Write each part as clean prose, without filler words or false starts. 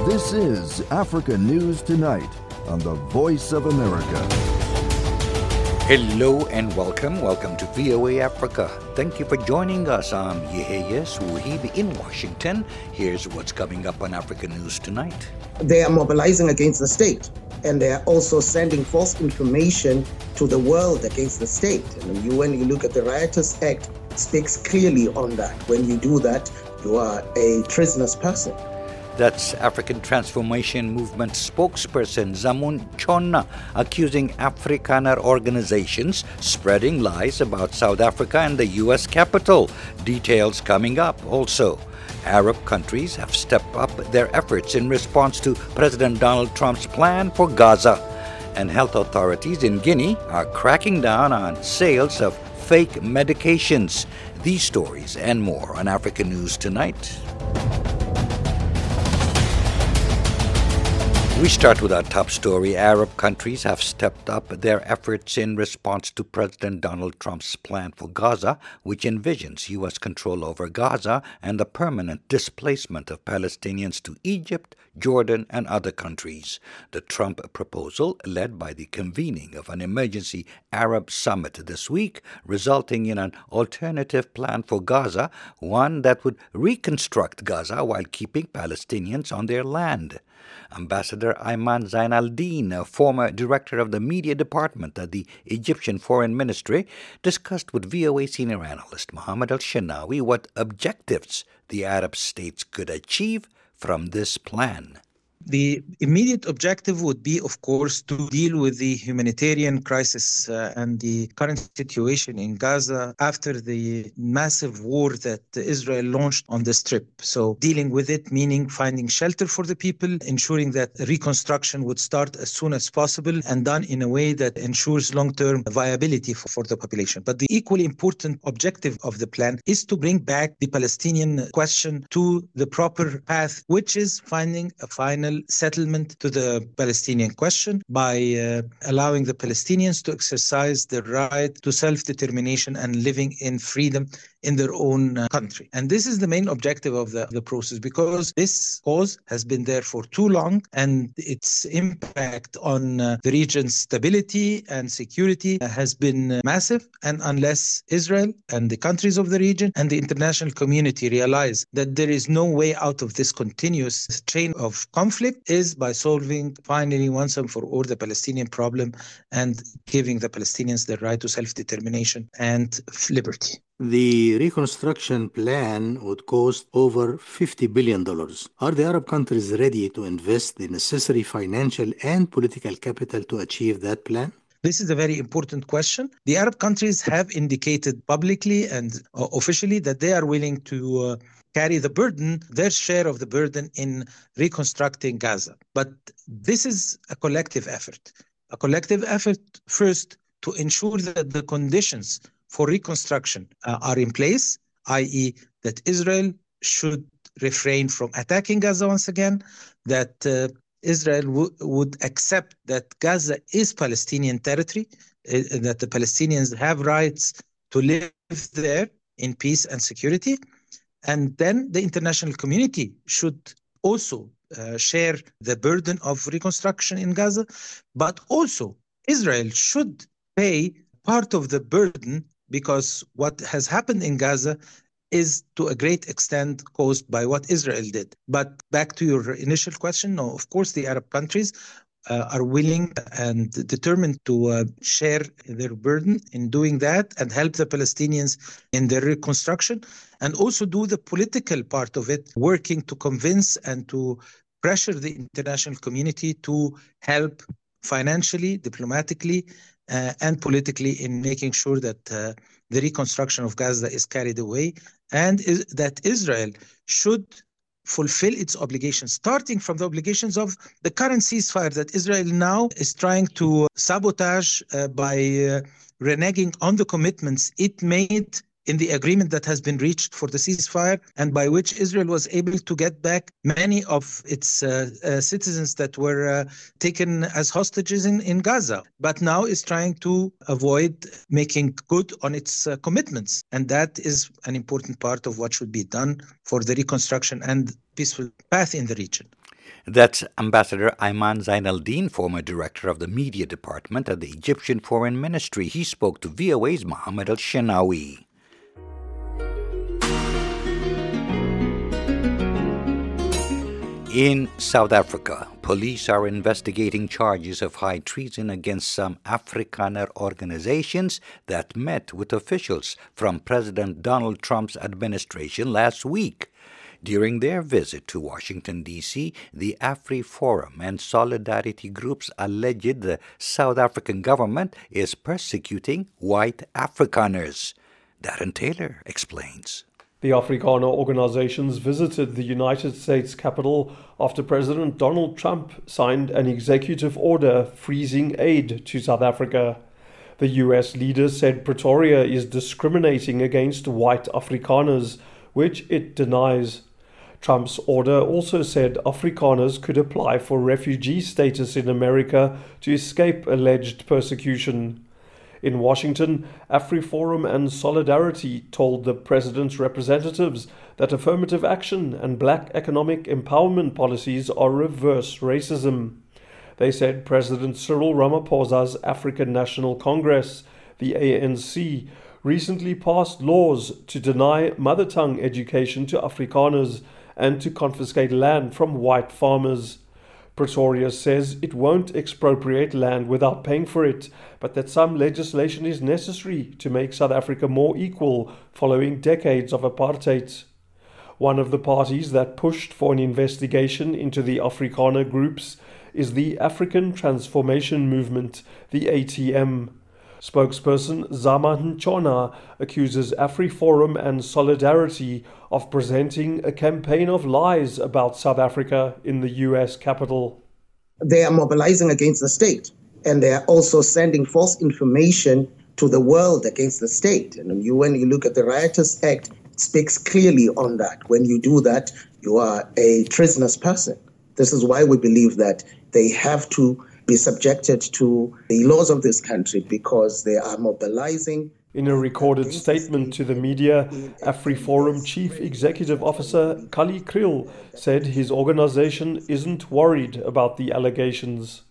This is Africa News Tonight on the Voice of America. Hello and welcome. Welcome to VOA Africa. Thank you for joining us. I'm Yeheye Suhib in Washington. Here's what's coming up on Africa News Tonight. They are mobilizing against the state, and they are also sending false information to the world against the state. And when you look at the Riotous Act, it speaks clearly on that. When you do that, you are a treasonous person. That's African Transformation Movement spokesperson Zamun Chonna accusing Afrikaner organizations spreading lies about South Africa and the U.S. Capitol. Details coming up also. Arab countries have stepped up their efforts in response to President Donald Trump's plan for Gaza. And health authorities in Guinea are cracking down on sales of fake medications. These stories and more on Africa News Tonight. We start with our top story. Arab countries have stepped up their efforts in response to President Donald Trump's plan for Gaza, which envisions U.S. control over Gaza and the permanent displacement of Palestinians to Egypt, Jordan, and other countries. The Trump proposal led by the convening of an emergency Arab summit this week, resulting in an alternative plan for Gaza, one that would reconstruct Gaza while keeping Palestinians on their land. Ambassador Ayman Zainaldin, a former director of the media department at the Egyptian Foreign Ministry, discussed with VOA senior analyst Mohammed Al-Shanawi what objectives the Arab states could achieve from this plan. The immediate objective would be, of course, to deal with the humanitarian crisis and the current situation in Gaza after the massive war that Israel launched on the Strip. So dealing with it, meaning finding shelter for the people, ensuring that reconstruction would start as soon as possible and done in a way that ensures long-term viability for the population. But the equally important objective of the plan is to bring back the Palestinian question to the proper path, which is finding a final settlement to the Palestinian question by allowing the Palestinians to exercise their right to self-determination and living in freedom in their own country. And this is the main objective of the process, because this cause has been there for too long and its impact on the region's stability and security has been massive. And unless Israel and the countries of the region and the international community realize that there is no way out of this continuous chain of conflict, is by solving finally once and for all the Palestinian problem and giving the Palestinians the right to self-determination and liberty. The reconstruction plan would cost over $50 billion. Are the Arab countries ready to invest the necessary financial and political capital to achieve that plan? This is a very important question. The Arab countries have indicated publicly and officially that they are willing to carry the burden, their share of the burden in reconstructing Gaza. But this is a collective effort. A collective effort first to ensure that the conditions for reconstruction are in place, i.e. that Israel should refrain from attacking Gaza once again, that Israel would accept that Gaza is Palestinian territory, that the Palestinians have rights to live there in peace and security. And then the international community should also share the burden of reconstruction in Gaza, but also Israel should pay part of the burden, because what has happened in Gaza is to a great extent caused by what Israel did. But back to your initial question, no, of course the Arab countries are willing and determined to share their burden in doing that and help the Palestinians in their reconstruction, and also do the political part of it, working to convince and to pressure the international community to help financially, diplomatically, and politically in making sure that the reconstruction of Gaza is carried away, and that Israel should fulfill its obligations, starting from the obligations of the current ceasefire that Israel now is trying to sabotage by reneging on the commitments it made in the agreement that has been reached for the ceasefire, and by which Israel was able to get back many of its citizens that were taken as hostages in Gaza, but now is trying to avoid making good on its commitments. And that is an important part of what should be done for the reconstruction and peaceful path in the region. That's Ambassador Ayman Zain al-Din, former director of the media department at the Egyptian Foreign Ministry. He spoke to VOA's Mohammed al-Shenawi. In South Africa, police are investigating charges of high treason against some Afrikaner organizations that met with officials from President Donald Trump's administration last week. During their visit to Washington, D.C., the AfriForum and Solidarity groups alleged the South African government is persecuting white Afrikaners. Darren Taylor explains. The Afrikaner organizations visited the United States Capitol after President Donald Trump signed an executive order freezing aid to South Africa. The U.S. leader said Pretoria is discriminating against white Afrikaners, which it denies. Trump's order also said Afrikaners could apply for refugee status in America to escape alleged persecution. In Washington, AfriForum and Solidarity told the president's representatives that affirmative action and black economic empowerment policies are reverse racism. They said President Cyril Ramaphosa's African National Congress, the ANC, recently passed laws to deny mother tongue education to Afrikaners and to confiscate land from white farmers. Pretoria says it won't expropriate land without paying for it, but that some legislation is necessary to make South Africa more equal following decades of apartheid. One of the parties that pushed for an investigation into the Afrikaner groups is the African Transformation Movement, the ATM. Spokesperson Zama Nchona accuses AfriForum and Solidarity of presenting a campaign of lies about South Africa in the U.S. Capitol. They are mobilizing against the state, and they are also sending false information to the world against the state. And when you look at the Riotous Act, it speaks clearly on that. When you do that, you are a treasonous person. This is why we believe that they have to be subjected to the laws of this country because they are mobilizing. In a recorded statement to the media, AfriForum Chief Executive Officer Kali Kriel said his organization isn't worried about the allegations.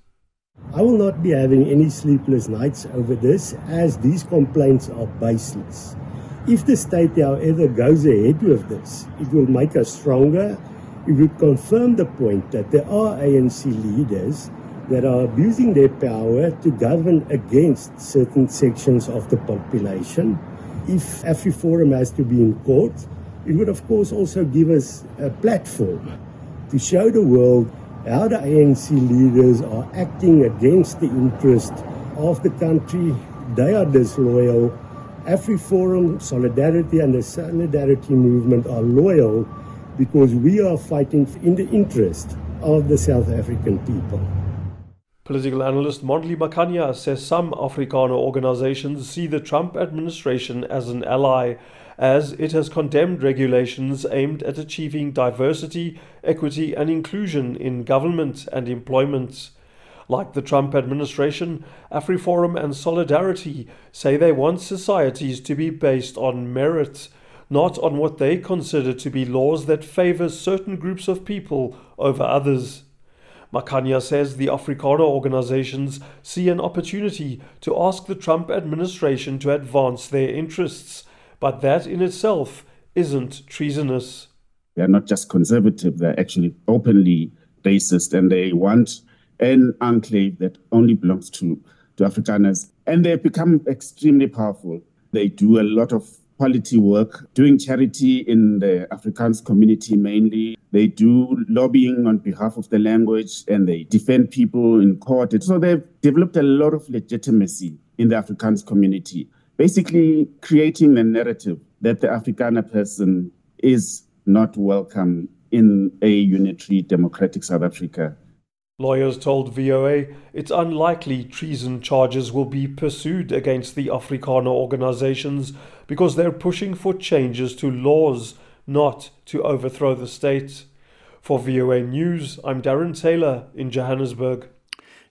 I will not be having any sleepless nights over this, as these complaints are baseless. If the state, however, goes ahead with this, it will make us stronger. It would confirm the point that there are ANC leaders that are abusing their power to govern against certain sections of the population. If AfriForum has to be in court, it would of course also give us a platform to show the world how the ANC leaders are acting against the interest of the country. They are disloyal. AfriForum, Solidarity and the Solidarity movement are loyal because we are fighting in the interest of the South African people. Political analyst Mondli Makhanya says some Afrikaner organizations see the Trump administration as an ally, as it has condemned regulations aimed at achieving diversity, equity and inclusion in government and employment. Like the Trump administration, AfriForum and Solidarity say they want societies to be based on merit, not on what they consider to be laws that favor certain groups of people over others. Makhanya says the Afrikaner organizations see an opportunity to ask the Trump administration to advance their interests, but that in itself isn't treasonous. They're not just conservative, they're actually openly racist, and they want an enclave that only belongs to Afrikaners. And they've become extremely powerful. They do a lot of quality work, doing charity in the Afrikaans community mainly. They do lobbying on behalf of the language, and they defend people in court. So they've developed a lot of legitimacy in the Afrikaans community, basically creating a narrative that the Afrikaner person is not welcome in a unitary democratic South Africa. Lawyers told VOA it's unlikely treason charges will be pursued against the Afrikaner organizations because they're pushing for changes to laws, not to overthrow the state. For VOA News, I'm Darren Taylor in Johannesburg.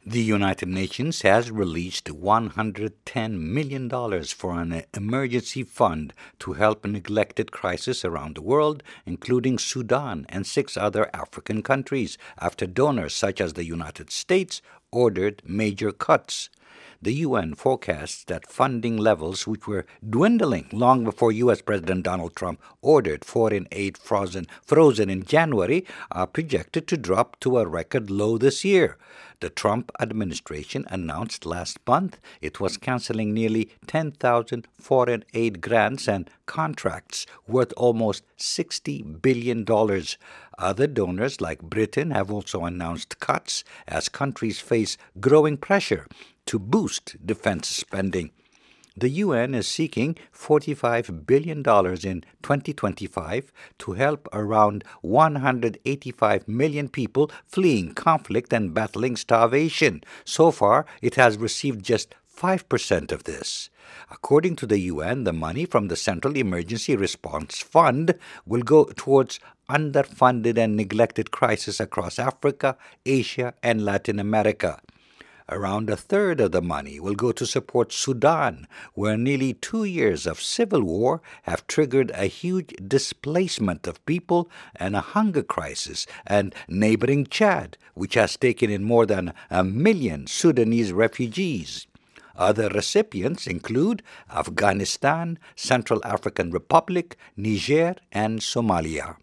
The United Nations has released $110 million for an emergency fund to help neglected crises around the world, including Sudan and 6 other African countries, after donors such as the United States ordered major cuts. The UN forecasts that funding levels, which were dwindling long before U.S. President Donald Trump ordered foreign aid frozen in January, are projected to drop to a record low this year. The Trump administration announced last month it was canceling nearly 10,000 foreign aid grants and contracts worth almost $60 billion. Other donors like Britain have also announced cuts as countries face growing pressure to boost defense spending. The UN is seeking $45 billion in 2025 to help around 185 million people fleeing conflict and battling starvation. So far, it has received just 5% of this. According to the UN, the money from the Central Emergency Response Fund will go towards underfunded and neglected crises across Africa, Asia, and Latin America. Around a third of the money will go to support Sudan, where nearly 2 years of civil war have triggered a huge displacement of people and a hunger crisis, and neighboring Chad, which has taken in more than 1 million Sudanese refugees. Other recipients include Afghanistan, Central African Republic, Niger, and Somalia.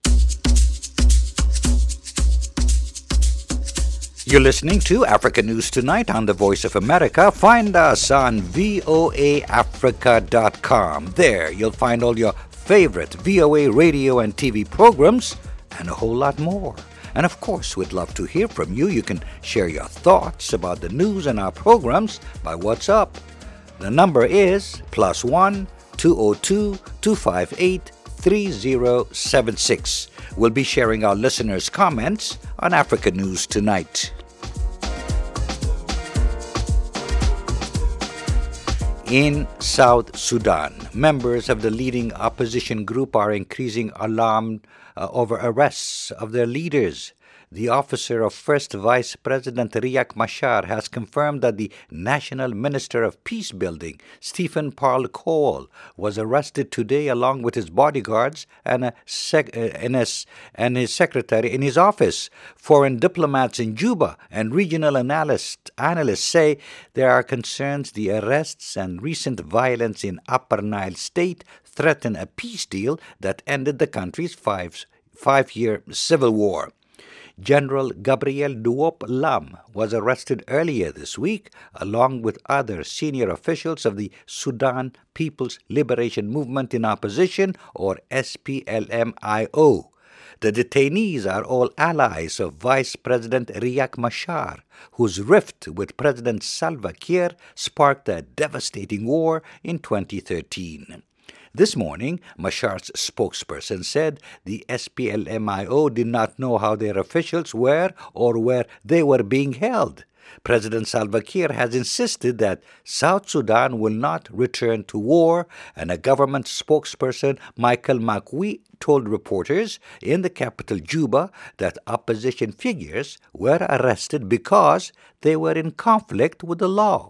You're listening to Africa News Tonight on the Voice of America. Find us on voaafrica.com. There you'll find all your favorite VOA radio and TV programs and a whole lot more. And of course, we'd love to hear from you. You can share your thoughts about the news and our programs by WhatsApp. The number is +1 202 258 3076. We'll be sharing our listeners' comments on Africa News Tonight. In South Sudan, members of the leading opposition group are increasing alarm over arrests of their leaders. The officer of First Vice President Riek Machar has confirmed that the National Minister of Peacebuilding, Stephen Parle Cole, was arrested today along with his bodyguards and his secretary in his office. Foreign diplomats in Juba and regional analysts say there are concerns the arrests and recent violence in Upper Nile State threaten a peace deal that ended the country's five-year civil war. General Gabriel Duop Lam was arrested earlier this week, along with other senior officials of the Sudan People's Liberation Movement in Opposition, or SPLM-IO. The detainees are all allies of Vice President Riek Machar, whose rift with President Salva Kiir sparked a devastating war in 2013. This morning, Machar's spokesperson said the SPLM-IO did not know how their officials were or where they were being held. President Salva Kiir has insisted that South Sudan will not return to war, and a government spokesperson, Michael Makui, told reporters in the capital Juba that opposition figures were arrested because they were in conflict with the law.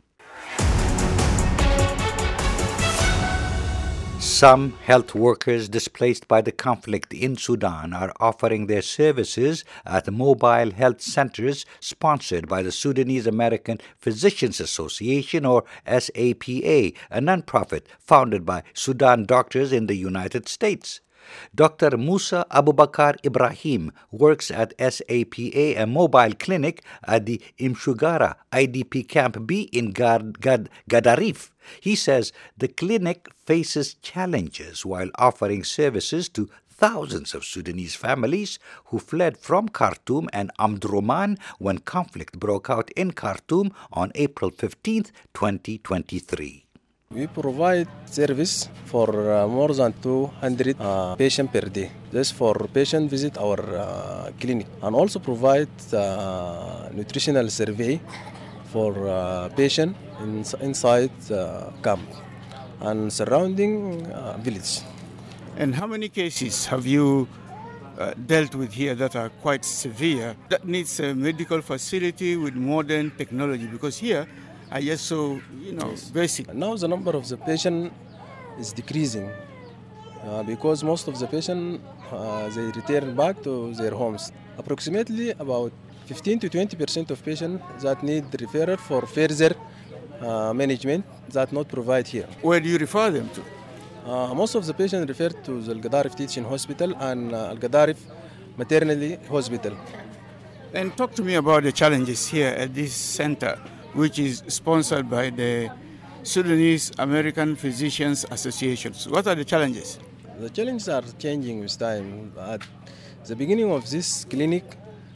Some health workers displaced by the conflict in Sudan are offering their services at mobile health centers sponsored by the Sudanese American Physicians Association, or SAPA, a nonprofit founded by Sudan doctors in the United States. Dr. Musa Abubakar Ibrahim works at SAPA, a mobile clinic at the Imshugara IDP Camp B in Gadarif. He says the clinic faces challenges while offering services to thousands of Sudanese families who fled from Khartoum and Omdurman when conflict broke out in Khartoum on April 15, 2023. We provide service for more than 200 patients per day. This for patient visit our clinic, and also provide nutritional survey for patient inside camp and surrounding village. And how many cases have you dealt with here that are quite severe, that needs a medical facility with modern technology, because here I just saw, basic. Now the number of the patient is decreasing because most of the patient they return back to their homes. Approximately about 15 to 20% of patients that need referral for further management that not provide here. Where do you refer them to? Most of the patients referred to the Al-Gadarif Teaching Hospital and Al-Gadarif Maternity Hospital. And talk to me about the challenges here at this center, which is sponsored by the Sudanese American Physicians Associations. What are the challenges? The challenges are changing with time. At the beginning of this clinic,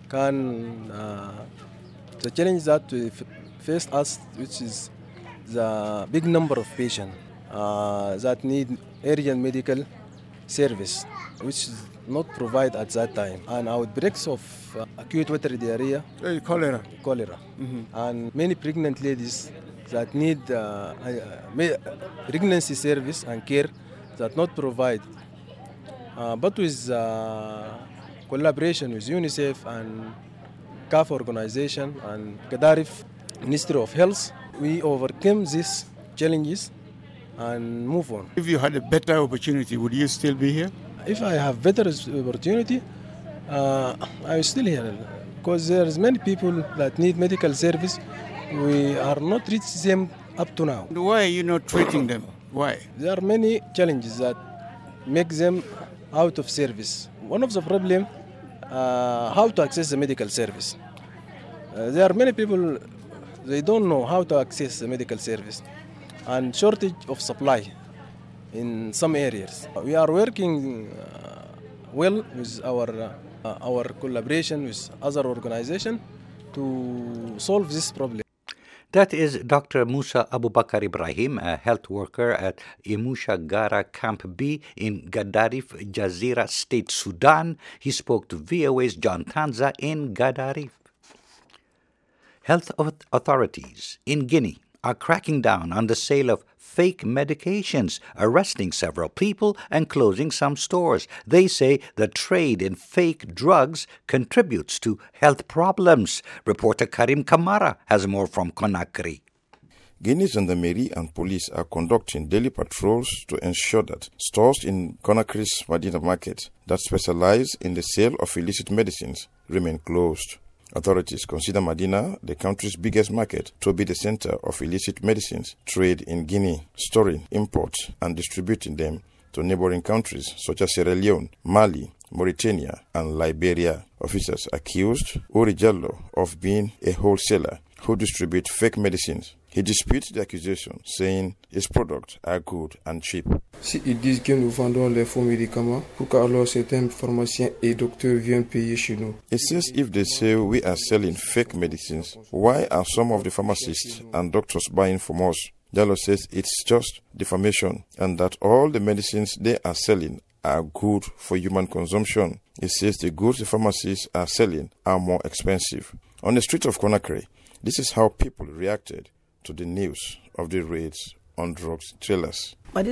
the challenge that we faced us, which is the big number of patients that need urgent medical service, which is not provided at that time, and outbreaks of acute watery diarrhea, cholera, and many pregnant ladies that need pregnancy service and care that not provide. But with collaboration with UNICEF and CAF organization and Gadarif Ministry of Health, we overcame these challenges and move on. If you had a better opportunity, would you still be here? If I have better opportunity, I'm still here because there's many people that need medical service. We are not reaching them up to now. Why are you not treating them? Why? There are many challenges that make them out of service. One of the problem, how to access the medical service. There are many people, they don't know how to access the medical service, and shortage of supply in some areas. We are working well with our collaboration with other organizations to solve this problem. That is Dr. Musa Abubakar Ibrahim, a health worker at Imusha Gara Camp B in Gadarif, Jazeera State, Sudan. He spoke to VOA's John Tanza in Gadarif. Health authorities in Guinea are cracking down on the sale of fake medications, arresting several people and closing some stores. They say the trade in fake drugs contributes to health problems. Reporter Karim Kamara has more from Conakry. Guinea's gendarmerie and police are conducting daily patrols to ensure that stores in Conakry's Madina market that specialize in the sale of illicit medicines remain closed. Authorities consider Madina, the country's biggest market, to be the center of illicit medicines trade in Guinea, storing, imports, and distributing them to neighboring countries such as Sierra Leone, Mali, Mauritania, and Liberia. Officers accused Uri Jallo of being a wholesaler who distributes fake medicines. He disputes the accusation, saying his products are good and cheap. Si ils disent que nous vendons les faux médicaments, pourquoi alors certains pharmaciens et docteurs viennent payer chez nous? It says if they say we are selling fake medicines, why are some of the pharmacists and doctors buying from us? Jallo says it's just defamation and that all the medicines they are selling are good for human consumption. It says the goods the pharmacists are selling are more expensive. On the street of Conakry, this is how people reacted to the news of the raids on drugs trailers.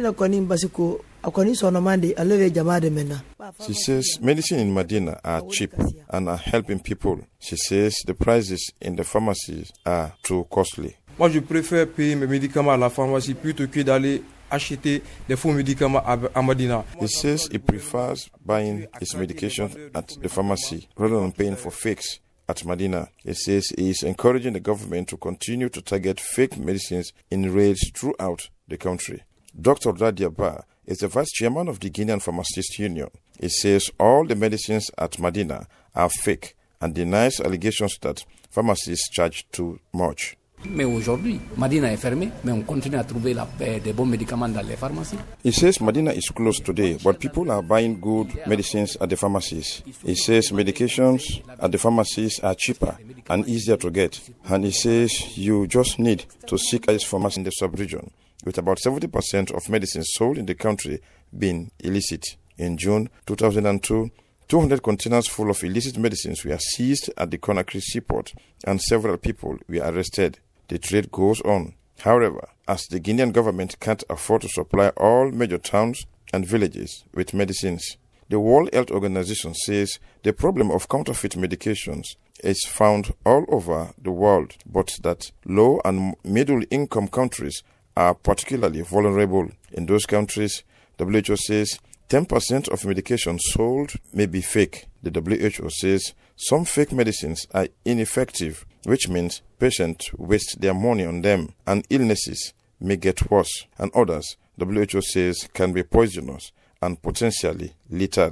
She says medicine in Madina are cheap and are helping people. She says the prices in the pharmacies are too costly. Moi, je préfère payer mes médicaments à la pharmacie plutôt que d'aller acheter des faux médicaments à Madina. He says he prefers buying his medication at the pharmacy rather than paying for fakes at Madina. He says he is encouraging the government to continue to target fake medicines in raids throughout the country. Dr. Radia Ba is the vice chairman of the Guinean Pharmacists Union. He says all the medicines at Madina are fake and denies allegations that pharmacists charge too much. Mais aujourd'hui, Madina est fermée, mais on continue à trouver des bons médicaments dans les pharmacies. He says Madina is closed today, but people are buying good medicines at the pharmacies. He says medications at the pharmacies are cheaper and easier to get. And he says you just need to seek a pharmacy in the sub-region, with about 70% of medicines sold in the country being illicit. In June 2002, 200 containers full of illicit medicines were seized at the Conakry seaport and several people were arrested. The trade goes on. However, as the Guinean government can't afford to supply all major towns and villages with medicines, The World Health Organization says the problem of counterfeit medications is found all over the world, but that low and middle-income countries are particularly vulnerable. In those countries, WHO says 10% of medications sold may be fake. The WHO says some fake medicines are ineffective, which means patients waste their money on them and illnesses may get worse, and others, WHO says, can be poisonous and potentially lethal.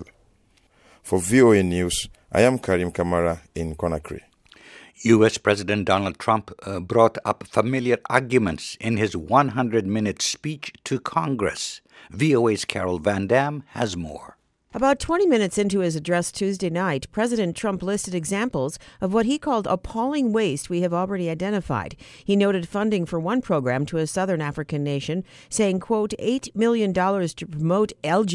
For VOA News, I am Karim Kamara in Conakry. U.S. President Donald Trump brought up familiar arguments in his 100-minute speech to Congress. VOA's Carol Van Dam has more. About 20 minutes into his address Tuesday night, President Trump listed examples of what he called appalling waste we have already identified. He noted funding for one program to a southern African nation, saying, quote, $8 million to promote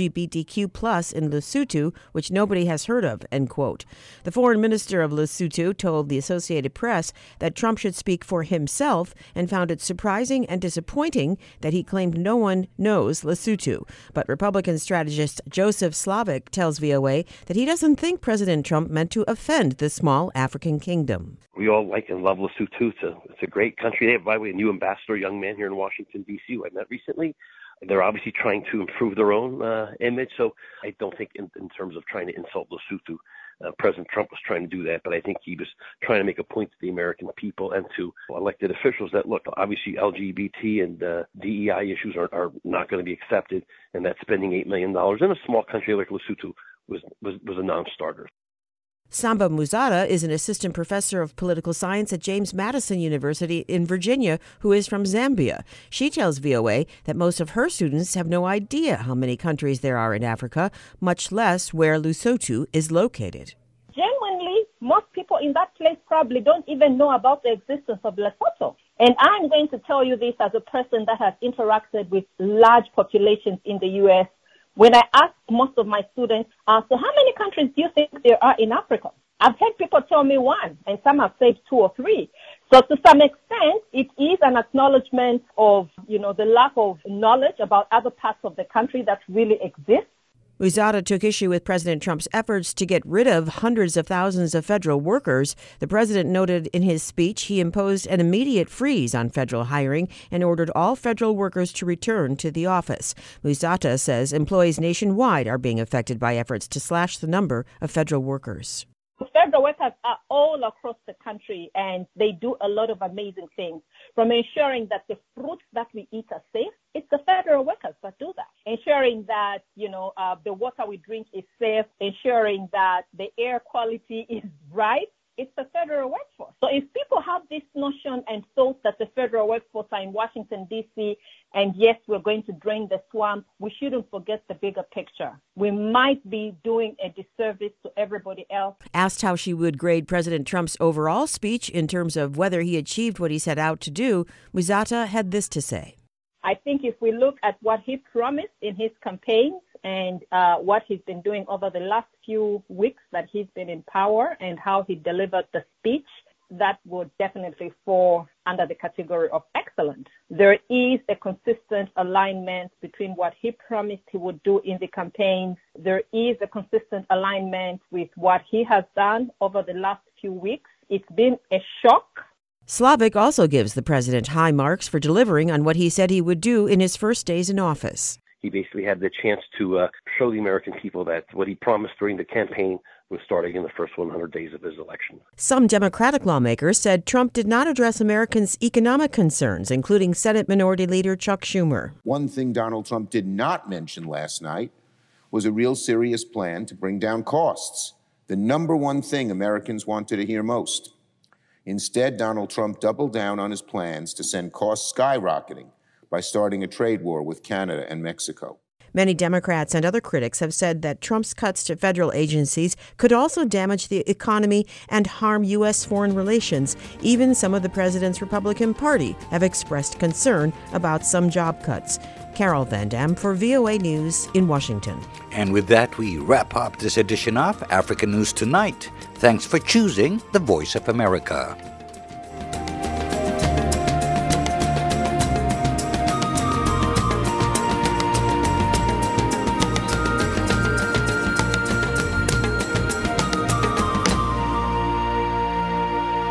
LGBTQ plus in Lesotho, which nobody has heard of, end quote. The foreign minister of Lesotho told the Associated Press that Trump should speak for himself and found it surprising and disappointing that he claimed no one knows Lesotho. But Republican strategist Joseph Slavic tells VOA that he doesn't think President Trump meant to offend the small African kingdom. We all like and love Lesotho. It's a great country. They have, by the way, a new ambassador, a young man here in Washington, D.C., who I met recently. They're obviously trying to improve their own image, so I don't think in terms of trying to insult Lesotho, President Trump was trying to do that, but I think he was trying to make a point to the American people and to elected officials that, look, obviously LGBT and DEI issues are not going to be accepted, and that spending $8 million in a small country like Lesotho was a non-starter. Samba Muzata is an assistant professor of political science at James Madison University in Virginia who is from Zambia. She tells VOA that most of her students have no idea how many countries there are in Africa, much less where Lesotho is located. Genuinely, most people in that place probably don't even know about the existence of Lesotho. And I'm going to tell you this as a person that has interacted with large populations in the U.S. When I ask most of my students, so how many countries do you think there are in Africa? I've heard people tell me one, and some have said 2 or 3. So to some extent, it is an acknowledgement of, the lack of knowledge about other parts of the country that really exist. Muzata took issue with President Trump's efforts to get rid of hundreds of thousands of federal workers. The president noted in his speech he imposed an immediate freeze on federal hiring and ordered all federal workers to return to the office. Muzata says employees nationwide are being affected by efforts to slash the number of federal workers. Federal workers are all across the country, and they do a lot of amazing things, from ensuring that the fruits that we eat are safe. It's the federal workers that do that. Ensuring that, the water we drink is safe, ensuring that the air quality is right. It's the federal workforce. So if people have this notion and thought that the federal workforce are in Washington, D.C., and yes, we're going to drain the swamp, we shouldn't forget the bigger picture. We might be doing a disservice to everybody else. Asked how she would grade President Trump's overall speech in terms of whether he achieved what he set out to do, Muzata had this to say. I think if we look at what he promised in his campaigns and what he's been doing over the last few weeks that he's been in power and how he delivered the speech, that would definitely fall under the category of excellent. There is a consistent alignment between what he promised he would do in the campaigns. There is a consistent alignment with what he has done over the last few weeks. It's been a shock. Slavic also gives the president high marks for delivering on what he said he would do in his first days in office. He basically had the chance to show the American people that what he promised during the campaign was starting in the first 100 days of his election. Some Democratic lawmakers said Trump did not address Americans' economic concerns, including Senate Minority Leader Chuck Schumer. One thing Donald Trump did not mention last night was a real serious plan to bring down costs, the number one thing Americans wanted to hear most. Instead, Donald Trump doubled down on his plans to send costs skyrocketing by starting a trade war with Canada and Mexico. Many Democrats and other critics have said that Trump's cuts to federal agencies could also damage the economy and harm U.S. foreign relations. Even some of the president's Republican Party have expressed concern about some job cuts. Carol Van Dam for VOA News in Washington. And with that, we wrap up this edition of African News Tonight. Thanks for choosing the Voice of America.